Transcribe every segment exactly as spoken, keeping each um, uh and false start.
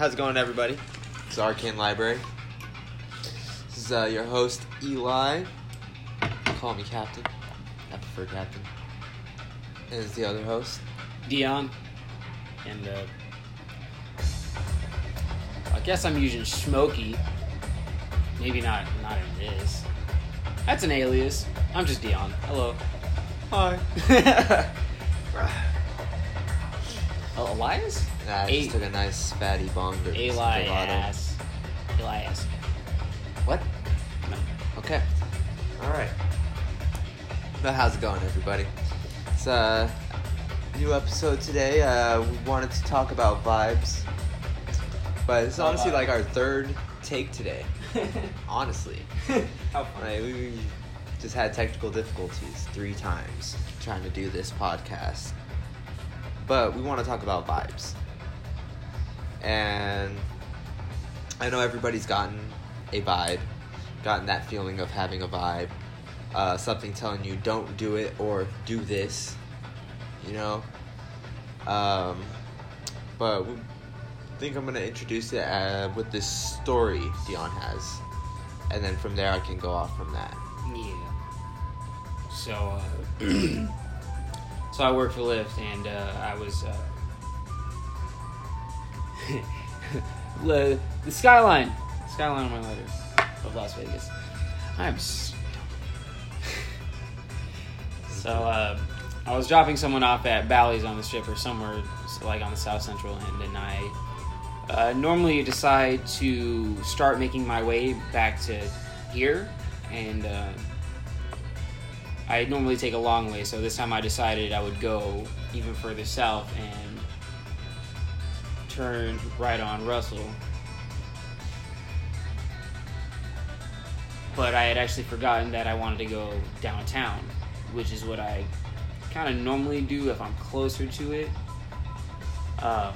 How's it going, everybody? It's Arcane Library. This is uh, your host, Eli. Call me Captain. I prefer Captain. And it's the other host, Dion. And, uh... I guess I'm using Smokey. Maybe not, not in this. That's an alias. I'm just Dion. Hello. Hi. Oh, Elias? Nah, I A- just took a nice fatty bong. to Elias. Elias. What? No. Okay. Alright. But how's it going, everybody? It's a new episode today. Uh, we wanted to talk about vibes. But it's honestly like our third take today. Honestly. How fun. Like, we we just had technical difficulties three times trying to do this podcast. But we want to talk about vibes. And I know everybody's gotten a vibe, gotten that feeling of having a vibe. Uh, something telling you don't do it or do this, you know? Um, but we think I'm going to introduce it uh, with this story Dion has. And then from there I can go off from that. Yeah. So, uh... So I work for Lyft, and uh, I was uh, the, the skyline, skyline on my letter of Las Vegas. I'm stupid. So uh, I was dropping someone off at Bally's on the Strip or somewhere like on the South Central end, and I uh, normally decide to start making my way back to here, and. Uh, I normally take a long way, so this time I decided I would go even further south and turn right on Russell. But I had actually forgotten that I wanted to go downtown, which is what I kind of normally do if I'm closer to it. Um,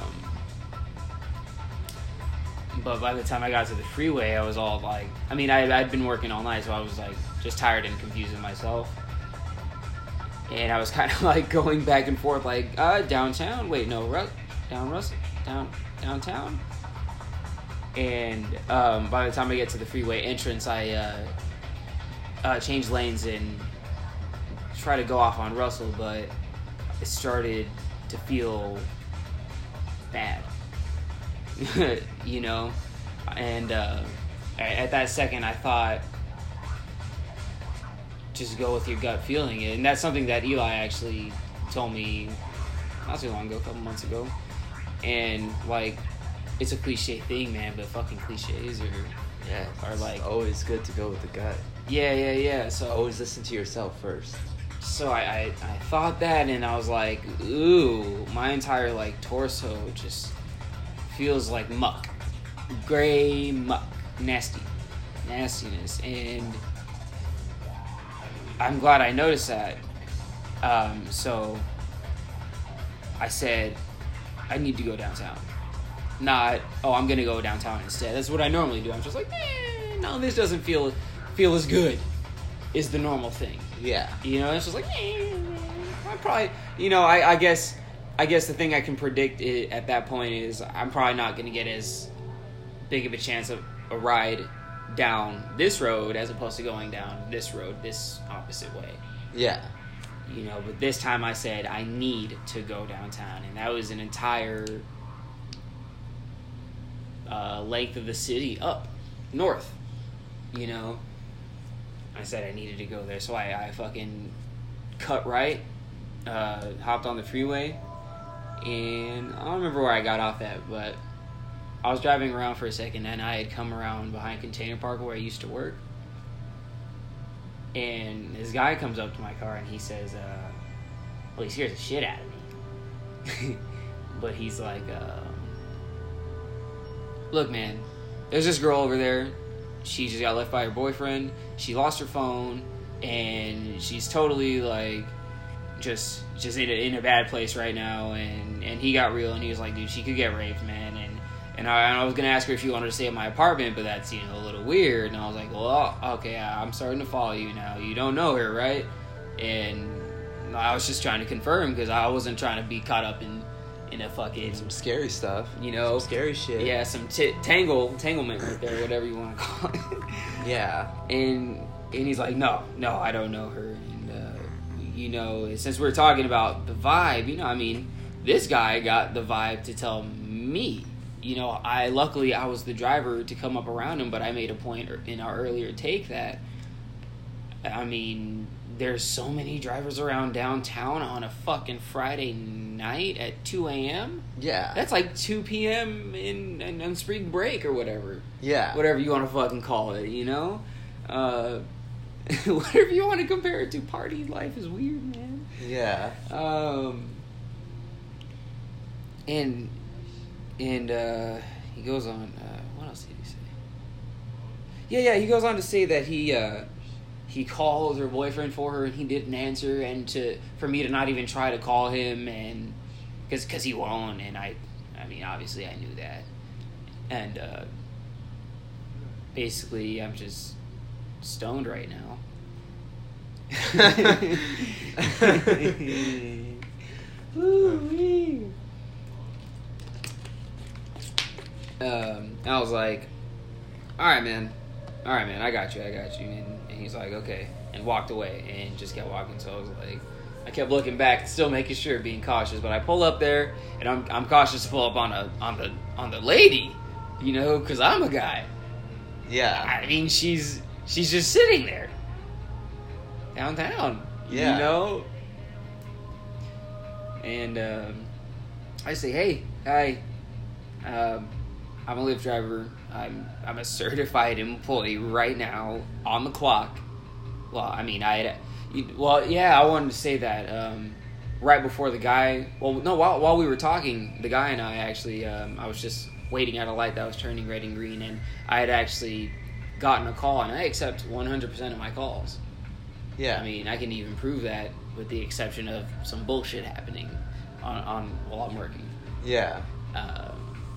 but by the time I got to the freeway, I was all like, I mean, I, I'd been working all night, so I was like just tired and confusing myself. And I was kind of like going back and forth, like, uh, downtown? Wait, no, Ru- down Russell? Down, downtown? And um, by the time I get to the freeway entrance, I uh, uh, change lanes and try to go off on Russell, but it started to feel bad. You know? And uh, at that second, I thought, just go with your gut feeling. And that's something that Eli actually told me not too long ago, a couple months ago. And, like, it's a cliche thing, man, but fucking cliches are, Yeah, are like... always good to go with the gut. Yeah, yeah, yeah. So Always listen to yourself first. So I, I, I thought that, and I was like, ooh, my entire, like, torso just feels like muck. Gray muck. Nasty. Nastiness. And... I'm glad I noticed that. Um, so I said, I need to go downtown. Not, oh, I'm going to go downtown instead. That's what I normally do. I'm just like, eh, no, this doesn't feel feel as good is the normal thing. Yeah. You know, it's just like, eh, I probably, you know, I, I guess I guess the thing I can predict it, at that point is I'm probably not going to get as big of a chance of a ride down this road as opposed to going down this road this opposite way. Yeah. You know, but this time I said I need to go downtown, and that was an entire uh, length of the city up north. You know, I said I needed to go there, so I, I fucking cut right, uh, hopped on the freeway, and I don't remember where I got off at, but I was driving around for a second, and I had come around behind Container Park where I used to work. And this guy comes up to my car, and he says, uh, well, he scares the shit out of me. But he's like, um, look, man, there's this girl over there. She just got left by her boyfriend. She lost her phone, and she's totally, like, just just in a, in a bad place right now. And, and he got real, and he was like, dude, she could get raped, man. And And I, and I was going to ask her if she wanted to stay at my apartment, but that's, you know, a little weird. And I was like, well, okay, I'm starting to follow you now. You don't know her, right? And I was just trying to confirm because I wasn't trying to be caught up in in a fucking Some scary stuff. you know Some scary shit. yeah some t- tangle entanglement right there, whatever you want to call it. Yeah. And and he's like, no, no, I don't know her. And uh, you know, since we're talking about the vibe, you know, I mean, this guy got the vibe to tell me. You know, I luckily I was the driver to come up around him, but I made a point in our earlier take that, I mean, there's so many drivers around downtown on a fucking Friday night at two a.m. Yeah. That's like two p.m. in, in, in spring break or whatever. Yeah. Whatever you want to fucking call it, you know? Uh, whatever you want to compare it to. Party life is weird, man. Yeah. Um, and and uh, he goes on. Uh, what else did he say? Yeah, yeah. He goes on to say that he uh, he called her boyfriend for her and he didn't answer, and to for me to not even try to call him, and because because he won't, and I I mean obviously I knew that, and uh, basically I'm just stoned right now. Woo-wee. Um, I was like, all right, man. All right, man. I got you. I got you. And, and he's like, okay. And walked away and just kept walking. So I was like, I kept looking back, still making sure, being cautious. But I pull up there, and I'm I'm cautious to pull up on a on the on the lady, you know, because I'm a guy. Yeah. I mean, she's she's just sitting there downtown. Yeah. You know. And um, I say, hey, hi. Um, I'm a Lyft driver. I'm I'm a certified employee right now on the clock. Well, I mean, I had, well, yeah, I wanted to say that um, right before the guy. Well, no, while while we were talking, the guy and I actually, um, I was just waiting at a light that was turning red and green, and I had actually gotten a call, and I accept one hundred percent of my calls. Yeah. I mean, I can even prove that with the exception of some bullshit happening on, on while I'm working. Yeah. Uh,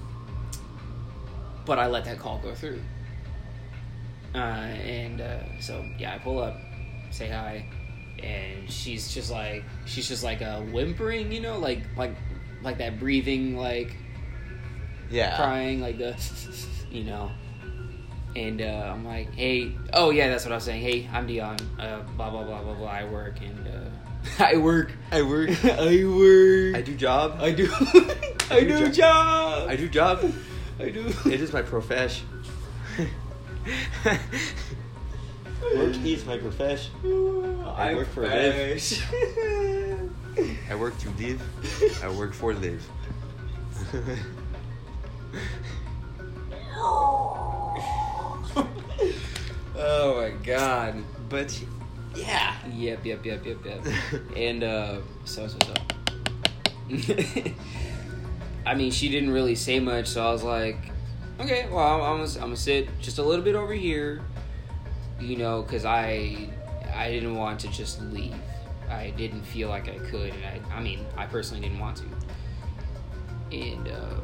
but I let that call go through. Uh, and uh, so, yeah, I pull up, say hi, and she's just like, she's just like a whimpering, you know, like, like, like that breathing, like, Yeah. crying, like the, you know. And uh, I'm like, hey, oh yeah, that's what I was saying. Hey, I'm Dion. Uh, blah blah blah blah blah. I work and uh, I work. I work. I work. I do job. I do. I, I do, do job. I do job. I do. It is my profession. Work is my profession. I work for a live. I work to live. I work for live. Oh my god. But yeah. Yep, yep, yep, yep, yep. And uh, so so so. I mean, she didn't really say much, so I was like, okay, well, I'm, I'm, gonna, I'm gonna sit just a little bit over here, you know, because I, I didn't want to just leave. I didn't feel like I could, and I, I mean, I personally didn't want to. And uh,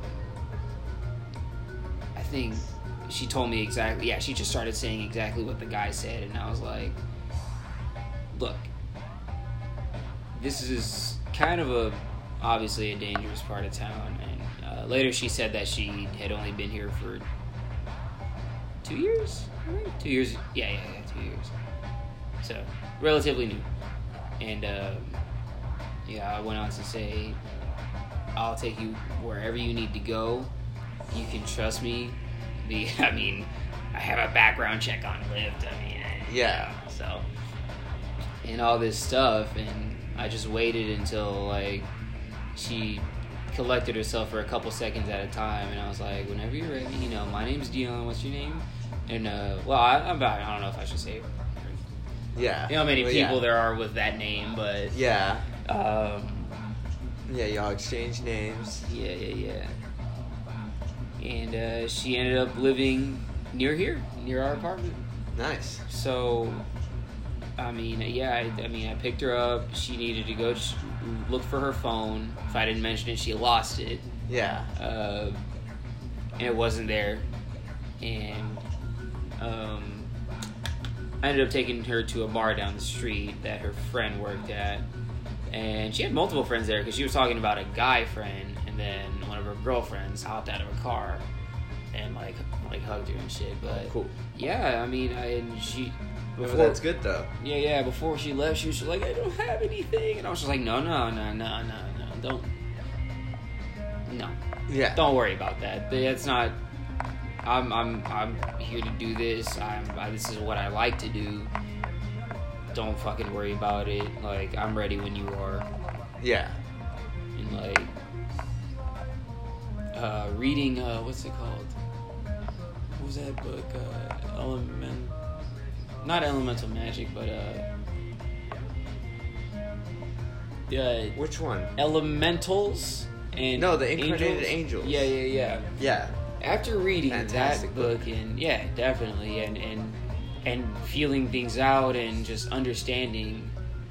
I think she told me exactly, yeah, she just started saying exactly what the guy said, and I was like, look, this is kind of a, obviously a dangerous part of town, and uh, later she said that she had only been here for two years, I think? Two years, yeah, yeah, yeah, two years. So, relatively new. And, uh, yeah, I went on to say, I'll take you wherever you need to go. You can trust me. Be, I mean, I have a background check on Lyft. I mean, Yeah. so, and all this stuff, and I just waited until, like, she collected herself for a couple seconds at a time, and I was like, whenever you're ready, you know, my name's Dion, what's your name? And, uh, well, I, I'm about, I don't know if I should say it. Yeah. You know how many Well, people yeah. there are with that name, but, Yeah. um, Yeah, y'all exchange names. yeah, yeah, yeah. And, uh, she ended up living near here, near our apartment. Nice. So, I mean, yeah, I, I mean, I picked her up. She needed to go sh- look for her phone. If I didn't mention it, she lost it. Yeah. Uh, and it wasn't there. And um, I ended up taking her to a bar down the street that her friend worked at. And she had multiple friends there because she was talking about a guy friend. And and then one of her girlfriends hopped out of a car and like like hugged her and shit. But Cool. yeah, I mean, I and she. Before, well, that's good though. Yeah, yeah. Before she left, she was like, "I don't have anything," and I was just like, "No, no, no, no, no, no, don't, no, yeah, don't worry about that. That's not. I'm, I'm, I'm here to do this. I'm, I, this is what I like to do. Don't fucking worry about it. Like, I'm ready when you are." Yeah. And like, uh, reading, uh, what's it called? What was that book? Uh, Element. Not Elemental Magic, but uh, uh which one? Elementals and no, the Incarnated Angels. Angels. Yeah, yeah, yeah. Yeah. After reading Fantastic that book, book and yeah, definitely, and and and feeling things out and just understanding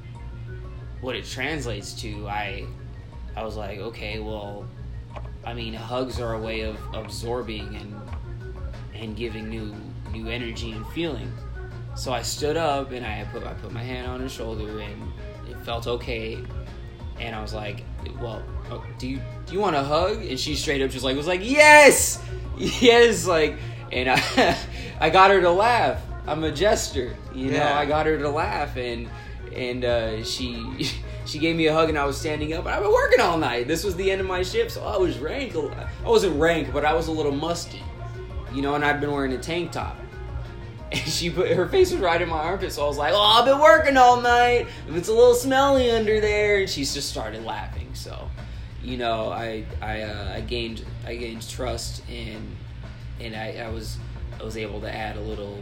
what it translates to, I I was like, okay, well, I mean, hugs are a way of absorbing and and giving new new energy and feeling. So I stood up and I put I put my hand on her shoulder and it felt okay. And I was like, "Well, oh, do you do you want a hug?" And she straight up just like was like, "Yes, yes!" Like, and I I got her to laugh. I'm a jester, you know. Yeah. I got her to laugh, and and uh, she she gave me a hug, and I was standing up. And I've been working all night. This was the end of my shift, so I was rank. I wasn't rank, but I was a little musty, you know. And I'd been wearing a tank top. And she put her face was right in my armpit, so I was like, "Oh, I've been working all night. If it's a little smelly under there," and she just started laughing. So, you know, I I, uh, I gained I gained trust, and and I, I was I was able to add a little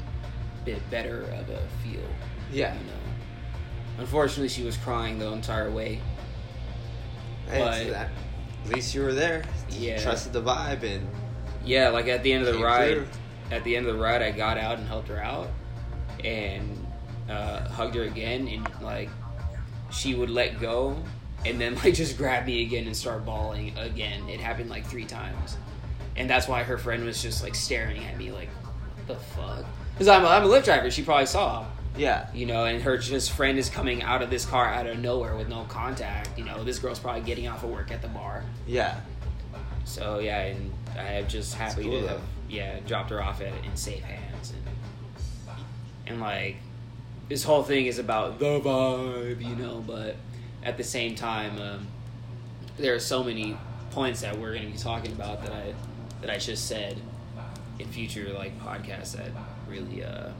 bit better of a feel. Yeah. You know, unfortunately, she was crying the entire way. Hey, But- it's that. At least you were there. Yeah. Trusted the vibe and Yeah, like at the end of the Came ride, through. at the end of the ride, I got out and helped her out, and uh, hugged her again, and like she would let go, and then like just grab me again and start bawling again. It happened like three times, and that's why her friend was just like staring at me like, "What the fuck?" Because I'm a, I'm a Lyft driver. She probably saw. yeah. You know, and her just friend is coming out of this car out of nowhere with no contact. You know, this girl's probably getting off of work at the bar. Yeah. So yeah, and I am just happy cool, to though. have yeah dropped her off at in safe hands, and and like this whole thing is about the vibe, you know. But at the same time, um, there are so many points that we're going to be talking about that I that I just said in future like podcasts that really uh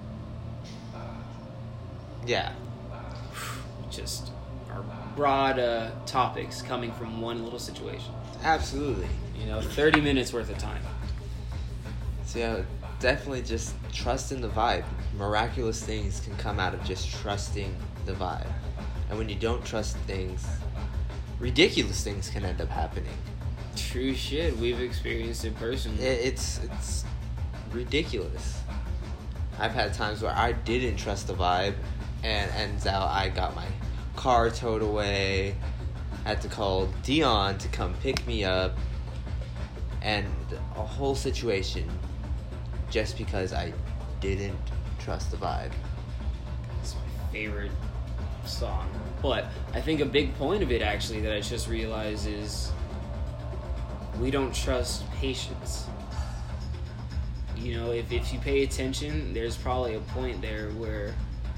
Yeah. just are broad uh, topics coming from one little situation. Absolutely. You know, thirty minutes worth of time. So yeah, definitely just trust in the vibe. Miraculous things can come out of just trusting the vibe. And when you don't trust things, ridiculous things can end up happening. True shit. We've experienced it personally. It, it's it's ridiculous. I've had times where I didn't trust the vibe, and ends out I got my car towed away. Had to call Dion to come pick me up, and a whole situation just because I didn't trust the vibe. It's my favorite song. But I think a big point of it, actually, that I just realized is we don't trust patience. You know, if, if you pay attention, there's probably a point there where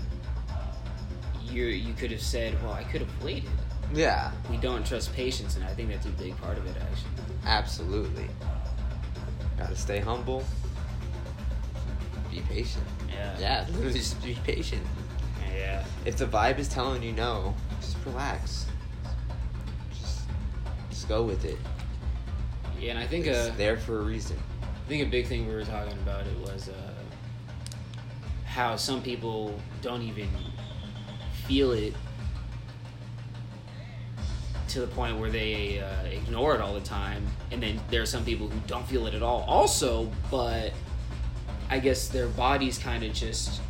you you could have said, well, I could have waited. Yeah, We don't trust patience, and I think that's a big part of it, actually. absolutely. Gotta stay humble. Be patient. Yeah. Yeah, literally just be patient. Yeah. If the vibe is telling you no, just relax. Just, just go with it. Yeah, and I think It's uh, there for a reason. I think a big thing we were talking about it was uh, how some people don't even feel it to the point where they uh, ignore it all the time, and then there are some people who don't feel it at all also, but I guess their bodies kind of just,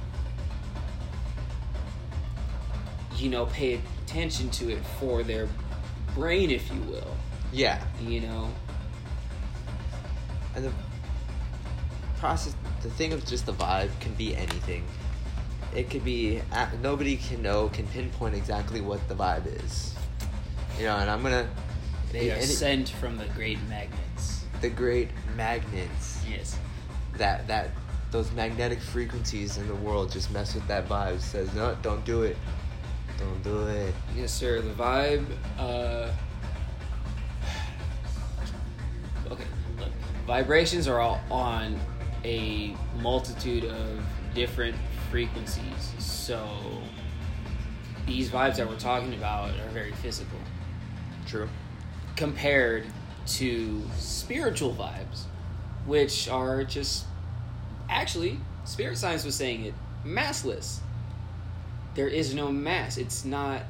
you know, pay attention to it for their brain, if you will, Yeah, you know. and the process, the thing of just the vibe can be anything. It could be, nobody can know, can pinpoint exactly what the vibe is. You know, and I'm gonna They are And it- sent from the great magnets. the great magnets. Yes. That that those magnetic frequencies in the world just mess with that vibe. It says no, don't do it. Don't do it. Yes, sir. The vibe. Uh, okay. Look, vibrations are all on a multitude of different frequencies. So these vibes that we're talking about are very physical True. compared to spiritual vibes, which are just actually, spirit science was saying it, massless. There is no mass. It's not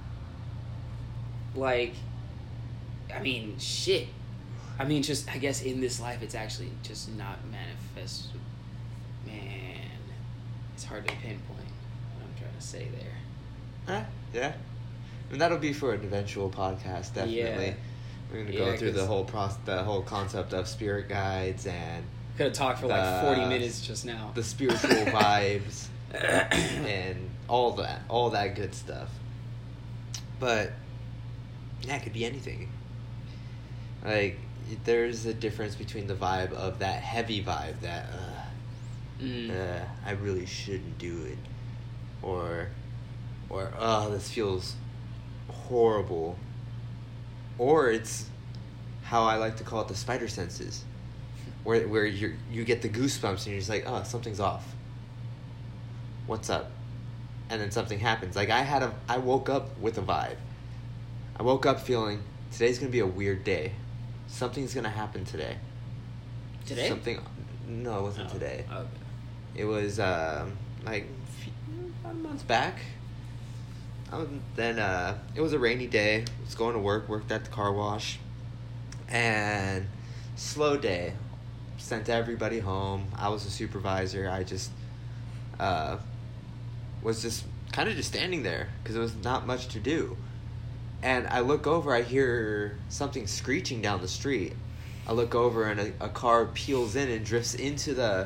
like, I mean, shit. I mean, just, I guess in this life, it's actually just not manifest. Man, it's hard to pinpoint what I'm trying to say there. Huh? Yeah. And that'll be for an eventual podcast, definitely. Yeah. We're gonna Yeah, go through the 'cause- whole process, the whole concept of spirit guides and Could have talked for like The- forty minutes just now. the spiritual vibes and all that, all that good stuff. But yeah, it could be anything. Like, there's a difference between the vibe of that heavy vibe that uh, Mm. uh, I really shouldn't do it, or or oh, this feels horrible, or it's how I like to call it the spider senses, where where you you get the goosebumps and you're just like, oh, something's off. What's up? And then something happens. Like I had a I woke up with a vibe. I woke up feeling today's gonna be a weird day. Something's gonna happen today. Today? Something. No, it wasn't Oh, today. okay. It was um, like few, about months back. Um, then uh, it was a rainy day. I was going to work. Worked at the car wash, and slow day. Sent everybody home. I was a supervisor. I just uh, was just kind of just standing there because there was not much to do. And I look over. I hear something screeching down the street. I look over and a, a car peels in and drifts into the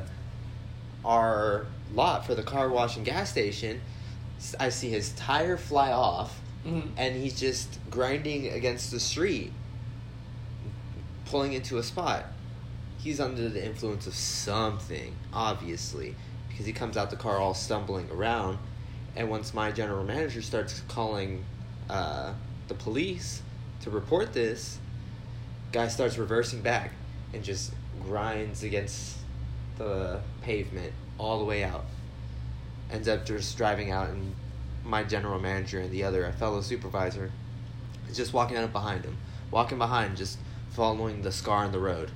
our lot for the car wash and gas station. S- I see his tire fly off, Mhm. and he's just grinding against the street, pulling into a spot. He's under the influence of something, obviously, because he comes out the car all stumbling around. And once my general manager starts calling uh, the police to report this, guy starts reversing back and just grinds against the pavement all the way out. Ends up just driving out, and my general manager and the other, a fellow supervisor, is just walking up behind him. Walking behind, just following the scar in the road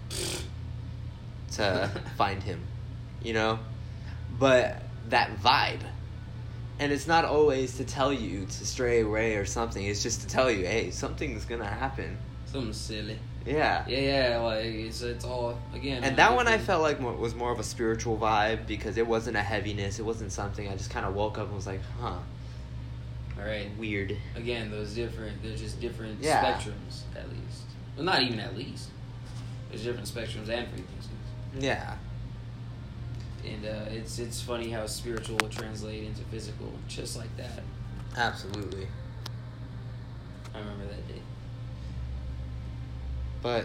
to find him, you know? But that vibe, and it's not always to tell you to stray away or something, it's just to tell you, hey, something's gonna happen. Something silly. Yeah. Yeah, yeah, like it's it's all again. And that one I felt like mo- was more of a spiritual vibe because it wasn't a heaviness. It wasn't something I just kind of woke up and was like, huh, All right. weird. Again, those different. They're just different Yeah. spectrums, at least. Well, not even at least. There's different spectrums and frequencies, Yeah. and uh, it's it's funny how spiritual will translate into physical, just like that. Absolutely. I remember that day. But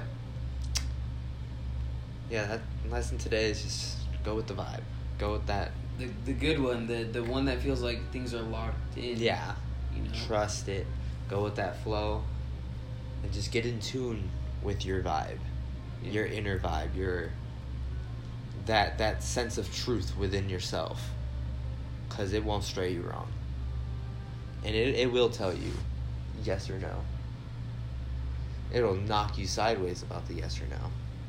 yeah, that lesson today is just go with the vibe. Go with that. The the good one, the the one that feels like things are locked in. Yeah. You know. Trust it. Go with that flow. And just get in tune with your vibe. Yeah. Your inner vibe. Your that that sense of truth within yourself. Cause it won't stray you wrong. And it it will tell you yes or no. It'll knock you sideways about the yes or no.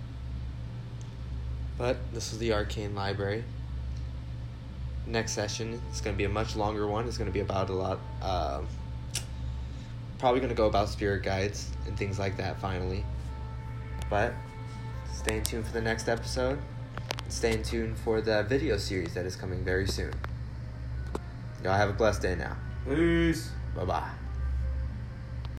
But this is the Arcane Library. Next session, it's going to be a much longer one. It's going to be about a lot. Uh, probably going to go about spirit guides and things like that finally. But stay in tune for the next episode. Stay in tune for the video series that is coming very soon. Y'all have a blessed day now. Peace. Bye bye.